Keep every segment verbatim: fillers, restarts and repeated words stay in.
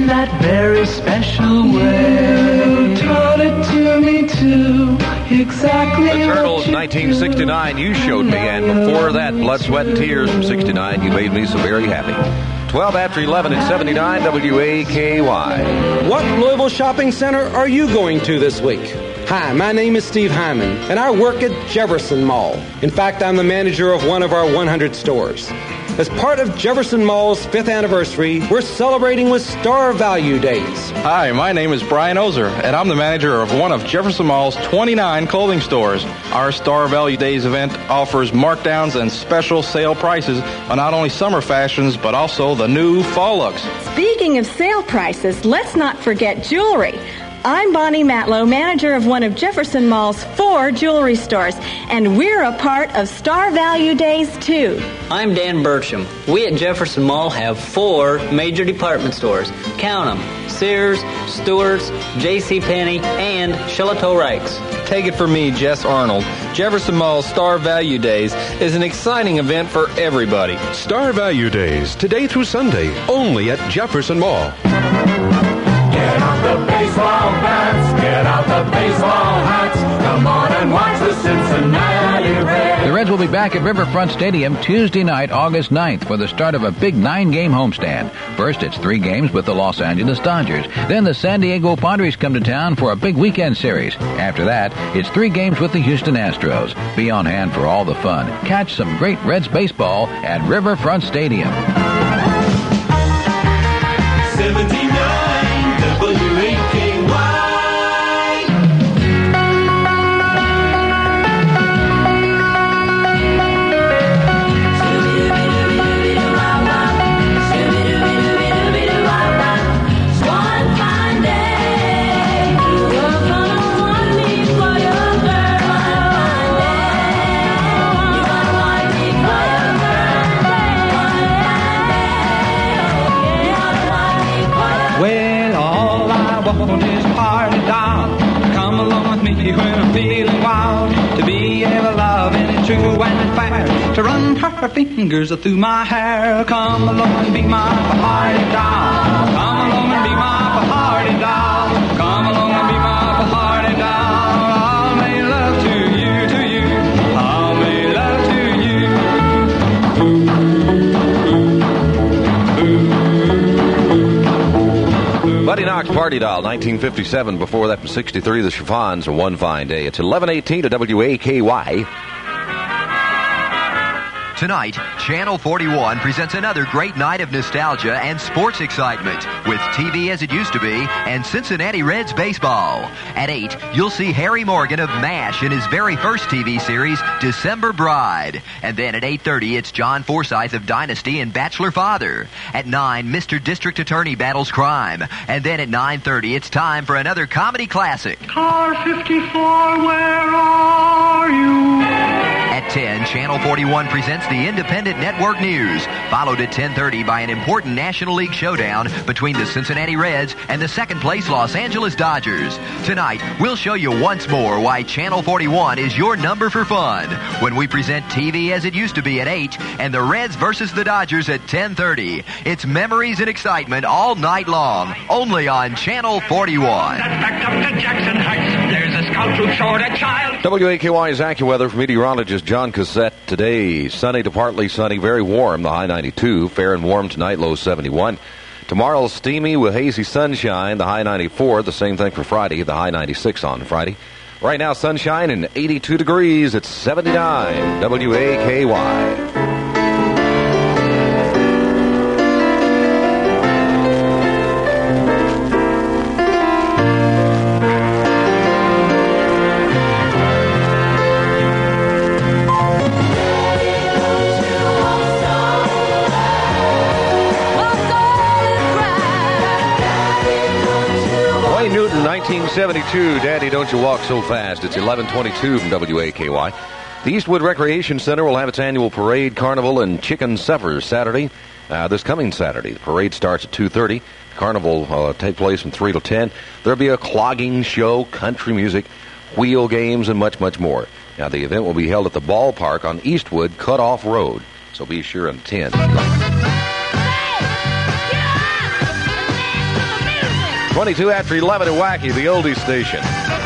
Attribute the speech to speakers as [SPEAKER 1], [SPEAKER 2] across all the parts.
[SPEAKER 1] that very special way. You taught it to me too, exactly.
[SPEAKER 2] The Turtles, nineteen sixty-nine, you showed me, and before that, Blood, Sweat, and Tears from sixty-nine, you made me so very happy. twelve after eleven at seventy-nine W A K Y.
[SPEAKER 3] What Louisville shopping center are you going to this week? Hi, my name is Steve Hyman, and I work at Jefferson Mall. In fact, I'm the manager of one of our one hundred stores. As part of Jefferson Mall's fifth anniversary, we're celebrating with Star Value Days.
[SPEAKER 4] Hi, my name is Brian Ozer, and I'm the manager of one of Jefferson Mall's twenty-nine clothing stores. Our Star Value Days event offers markdowns and special sale prices on not only summer fashions, but also the new fall looks.
[SPEAKER 5] Speaking of sale prices, let's not forget jewelry. I'm Bonnie Matlow, manager of one of Jefferson Mall's four jewelry stores, and we're a part of Star Value Days, too.
[SPEAKER 6] I'm Dan Burcham. We at Jefferson Mall have four major department stores. Count them: Sears, Stewart's, JCPenney, and Shillitoe Reichs.
[SPEAKER 4] Take it from me, Jess Arnold. Jefferson Mall's Star Value Days is an exciting event for everybody.
[SPEAKER 7] Star Value Days, today through Sunday, only at Jefferson Mall.
[SPEAKER 8] Get out the baseball bats, get out the baseball hats, come on and watch the Cincinnati Reds.
[SPEAKER 9] The Reds will be back at Riverfront Stadium Tuesday night, August ninth, for the start of a big nine-game homestand. First, it's three games with the Los Angeles Dodgers. Then the San Diego Padres come to town for a big weekend series. After that, it's three games with the Houston Astros. Be on hand for all the fun. Catch some great Reds baseball at Riverfront Stadium.
[SPEAKER 8] seventy-nine W A K Y.
[SPEAKER 1] One fine day, you're gonna want me for your girl. One day, you're gonna want me for your girl.
[SPEAKER 10] Well, all I want is party doll. Come along with me when I'm feeling wild. To be ever loving and true and fair. To run her fingers through my hair. Come along and be my party doll. Come along and be my party doll. Come along and be my party doll. I'll make love to you, to you. I'll make love to you. Ooh, ooh, ooh.
[SPEAKER 2] Buddy Knox, Party Doll, nineteen fifty-seven. Before that, from sixty-three, the Chiffons are One Fine Day. It's eleven eighteen to W A K Y.
[SPEAKER 11] Tonight, Channel forty-one presents another great night of nostalgia and sports excitement with T V as it used to be and Cincinnati Reds baseball. At eight, you'll see Harry Morgan of MASH in his very first T V series, December Bride. And then at eight thirty, it's John Forsythe of Dynasty and Bachelor Father. At nine, Mister District Attorney battles crime. And then at nine thirty, it's time for another comedy classic.
[SPEAKER 1] Car fifty-four, where are you?
[SPEAKER 11] At ten, Channel forty-one presents the Independent Network News, followed at ten thirty by an important National League showdown between the Cincinnati Reds and the second-place Los Angeles Dodgers. Tonight, we'll show you once more why Channel forty-one is your number for fun when we present T V as it used to be at eight and the Reds versus the Dodgers at ten thirty. It's memories and excitement all night long, only on Channel forty-one.
[SPEAKER 10] Back up to Jackson Heights. There's a scout troop short a child.
[SPEAKER 2] W A K Y's AccuWeather for meteorologist John Cassette. Today, sunny to partly sunny, very warm, the high ninety-two. Fair and warm tonight, low seventy-one. Tomorrow, steamy with hazy sunshine, the high ninety-four. The same thing for Friday, the high ninety-six on Friday. Right now, sunshine and eighty-two degrees. It's seventy-nine. W A K Y. nineteen seventy-two, Daddy, Don't You Walk So Fast. It's eleven twenty-two from W A K Y. The Eastwood Recreation Center will have its annual parade, carnival, and chicken suppers Saturday, uh, this coming Saturday. The parade starts at two thirty. Carnival will uh, take place from three to ten. There'll be a clogging show, country music, wheel games, and much, much more. Now, the event will be held at the ballpark on Eastwood Cutoff Road, so be sure and attend. twenty-two after eleven at Wacky, the oldie station.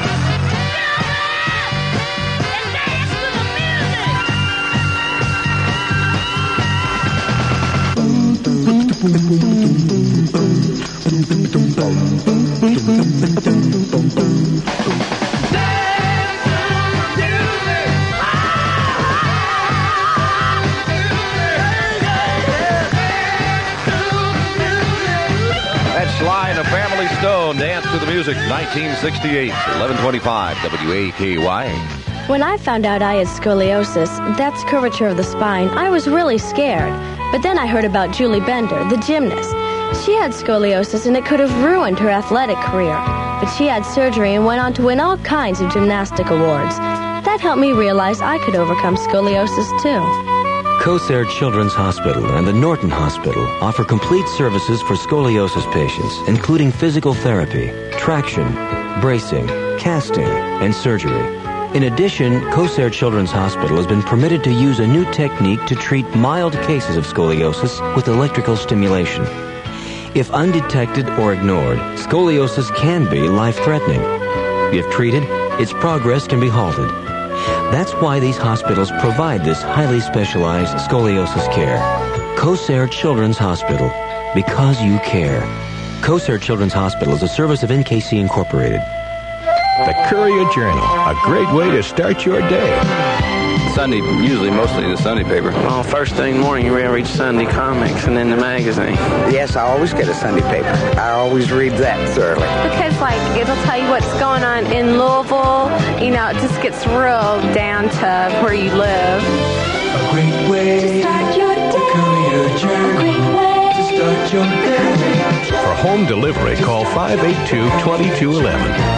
[SPEAKER 2] Sly and the Family Stone dance to the music, nineteen sixty-eight, eleven twenty-five, W A K Y.
[SPEAKER 12] When I found out I had scoliosis, that's curvature of the spine, I was really scared. But then I heard about Julie Bender, the gymnast. She had scoliosis and it could have ruined her athletic career. But she had surgery and went on to win all kinds of gymnastic awards. That helped me realize I could overcome scoliosis too.
[SPEAKER 13] Kosair Children's Hospital and the Norton Hospital offer complete services for scoliosis patients, including physical therapy, traction, bracing, casting, and surgery. In addition, Kosair Children's Hospital has been permitted to use a new technique to treat mild cases of scoliosis with electrical stimulation. If undetected or ignored, scoliosis can be life-threatening. If treated, its progress can be halted. That's why these hospitals provide this highly specialized scoliosis care. Kosair Children's Hospital, because you care. Kosair Children's Hospital is a service of N K C Incorporated.
[SPEAKER 14] The Courier Journal, a great way to start your day.
[SPEAKER 15] Sunday, usually mostly the Sunday paper.
[SPEAKER 16] Well, first thing in the morning, you read Sunday comics and then the magazine.
[SPEAKER 17] Yes, I always get a Sunday paper. I always read that thoroughly.
[SPEAKER 18] Because, like, it'll tell you what's going on in Louisville. You know, it just gets real down to where you live.
[SPEAKER 19] A great way to start your day. The Courier Journal. A great way to start your day.
[SPEAKER 14] For home delivery, call five eight two, two two one one.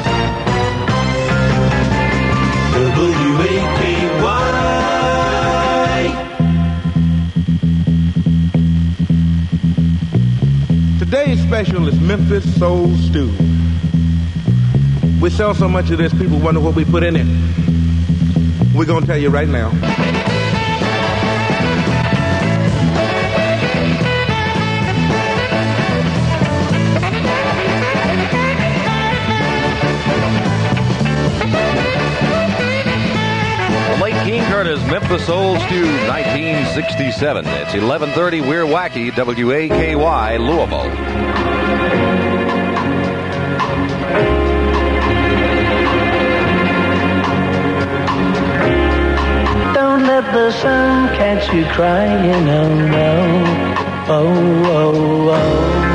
[SPEAKER 19] W A K Y.
[SPEAKER 20] Today's special is Memphis Soul Stew. We sell so much of this, people wonder what we put in it. We're going to tell you right now.
[SPEAKER 2] King Curtis, Memphis Soul Stew, nineteen sixty-seven. It's eleven thirty. We're Wacky, W A K Y, Louisville.
[SPEAKER 19] Don't let the sun catch you crying, oh no. Oh, oh, oh.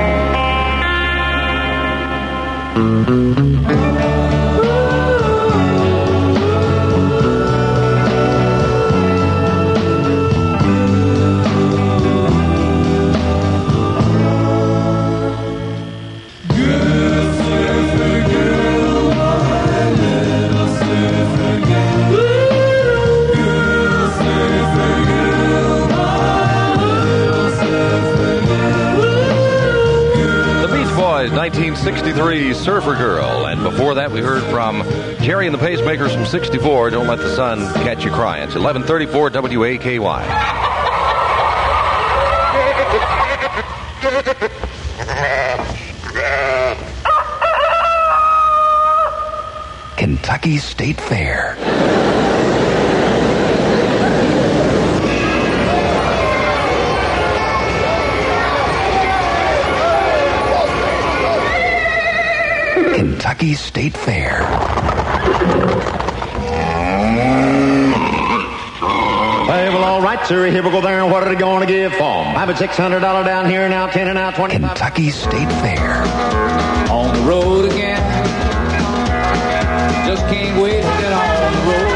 [SPEAKER 2] nineteen sixty-three, Surfer Girl. And before that, we heard from Jerry and the Pacemakers from sixty-four, Don't Let the Sun Catch You Crying. It's eleven thirty-four W A K Y.
[SPEAKER 11] Kentucky State Fair. Kentucky State Fair.
[SPEAKER 21] Hey, well, all right, sir. Here we go there. What are they going to give for 'em? Have it six hundred dollars down here, now ten and now twenty.
[SPEAKER 11] Kentucky State Fair.
[SPEAKER 22] On the road again. Just can't wait to get on the road.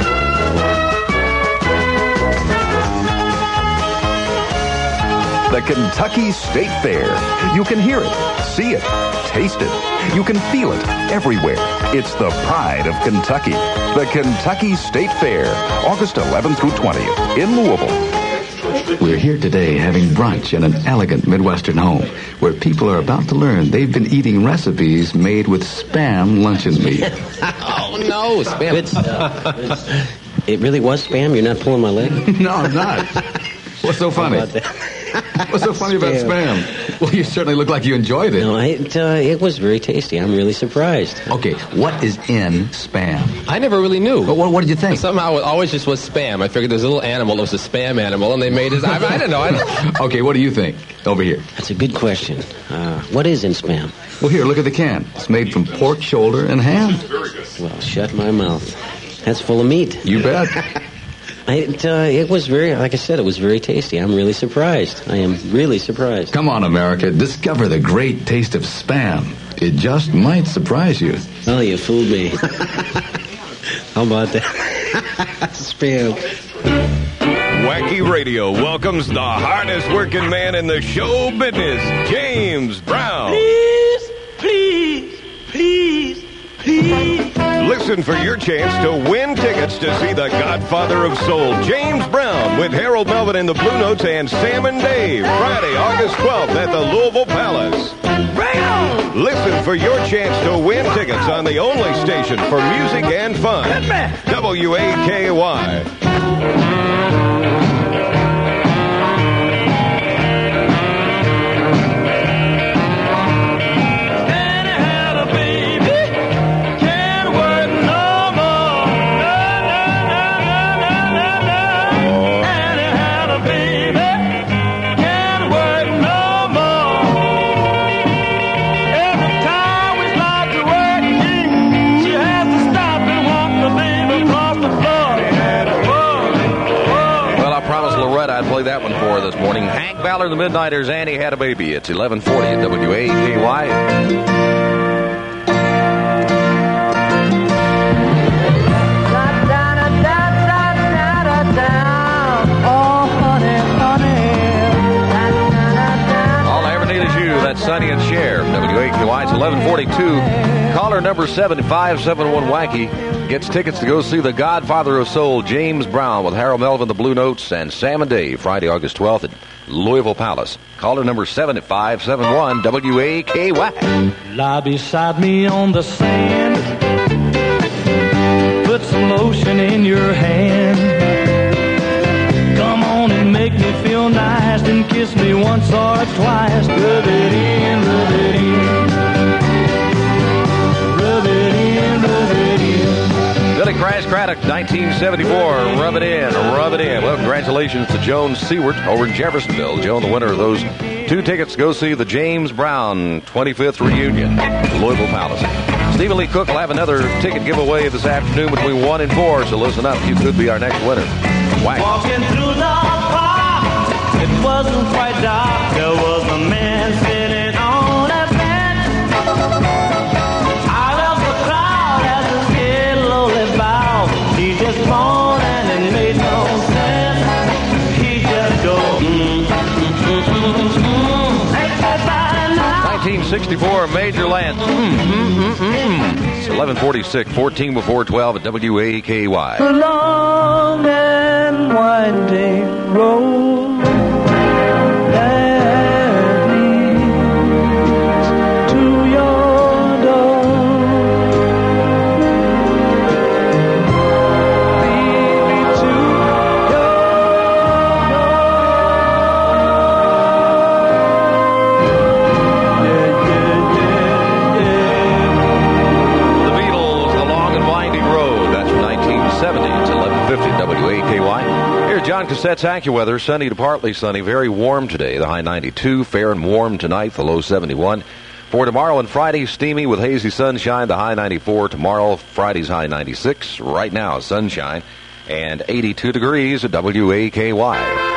[SPEAKER 23] The Kentucky State Fair. You can hear it, see it, taste it. You can feel it everywhere. It's the pride of Kentucky. The Kentucky State Fair, August eleventh through twentieth in Louisville.
[SPEAKER 24] We're here today having brunch in an elegant Midwestern home where people are about to learn they've been eating recipes made with Spam luncheon meat.
[SPEAKER 25] Oh, no, Spam. It's, uh, it really was Spam? You're not pulling my leg?
[SPEAKER 24] No, I'm not. What's so funny? What's so funny about spam? Well, you certainly look like you enjoyed it.
[SPEAKER 25] No, it, uh, it was very tasty. I'm really surprised.
[SPEAKER 24] Okay, what is in spam?
[SPEAKER 15] I never really knew.
[SPEAKER 24] But what, what did you think?
[SPEAKER 15] Somehow it always just was spam. I figured there's a little animal that was a spam animal, and they made it. I, I don't know. I don't...
[SPEAKER 24] Okay, what do you think? Over here.
[SPEAKER 25] That's a good question. Uh, what is in spam?
[SPEAKER 24] Well, here, look at the can. It's made from pork, shoulder, and ham.
[SPEAKER 25] Well, shut my mouth. That's full of meat.
[SPEAKER 24] You bet.
[SPEAKER 25] It, uh, it was very, like I said, it was very tasty. I'm really surprised. I am really surprised.
[SPEAKER 24] Come on, America. Discover the great taste of spam. It just might surprise you.
[SPEAKER 25] Oh, you fooled me. How about that? Spam.
[SPEAKER 3] Wacky Radio welcomes the hardest working man in the show business, James Brown.
[SPEAKER 1] Please, please, please, please.
[SPEAKER 3] Listen for your chance to win tickets to see the Godfather of Soul, James Brown, with Harold Melvin and the Blue Notes and Sam and Dave, Friday, August twelfth at the Louisville Palace.
[SPEAKER 1] Bring on!
[SPEAKER 3] Listen for your chance to win tickets on the only station for music and fun, W A K Y.
[SPEAKER 2] That one for this morning. Hank Ballard, the Midnighters, Annie Had a Baby. It's eleven forty at W A K Y. All I ever need is you. That's Sonny and Cher. W A K Y. It's eleven forty-two. Caller number seven five seven one Wacky gets tickets to go see the Godfather of Soul, James Brown, with Harold Melvin, the Blue Notes, and Sam and Dave, Friday, August twelfth at Louisville Palace. Caller number seven five seven one W A K Y.
[SPEAKER 19] Lie beside me on the sand. Put some lotion in your hand. Come on and make me feel nice and kiss me once or twice. Rub it in, rub it in. Rub it in, rub it in.
[SPEAKER 2] Billy Crash Craddock, nineteen seventy-four. Rub it in, rub it in. Well, congratulations to Joan Seward over in Jeffersonville. Joan, the winner of those two tickets to go see the James Brown twenty-fifth reunion, Louisville Palace. Stephen Lee Cook will have another ticket giveaway this afternoon between one and four, so listen up. You could be our next winner. Whack.
[SPEAKER 19] Walking through the park, it wasn't quite dark. There was a man sitting on a bench. Out of the crowd as his head lowly bowed. He just moaned and it made no sense. He just go, mm, mm, mm, mm, mm.
[SPEAKER 2] nineteen sixty-four, Major Lance. Mm, mm, mm, mm. It's eleven forty-six, fourteen before twelve at W A K Y.
[SPEAKER 19] The long and winding road that leads to your door. Lead me to
[SPEAKER 2] The Beatles, The Long and Winding Road. That's from nineteen seventy. It's eleven fifty W A K Y. Here's John Cassette's AccuWeather. Sunny to partly sunny. Very warm today. The high ninety-two. Fair and warm tonight. The low seventy-one. For tomorrow and Friday, steamy with hazy sunshine. The high ninety-four. Tomorrow, Friday's high ninety-six. Right now, sunshine. And eighty-two degrees at W A K Y.